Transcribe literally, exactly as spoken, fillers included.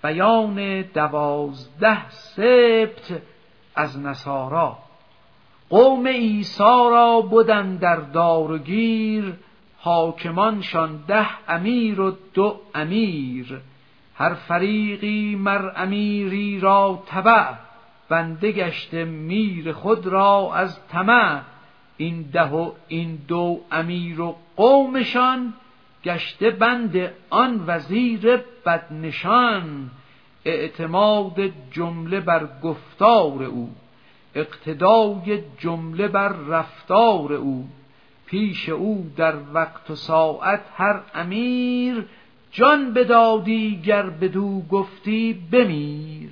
بیان دوازده سبط از نصارا. قوم عیسی را بدن در دار و گیر، حاکمانشان ده امیر و دو امیر. هر فریقی مر امیری را تبع، بنده گشته میر خود را از طمع. این ده و این دو امیر و قومشان، گشته بند آن وزیر بدنشان. اعتماد جمله بر گفتار او، اقتدای جمله بر رفتار او. پیش او در وقت و ساعت هر امیر، جان بدادی گر بدو گفتی بمیر.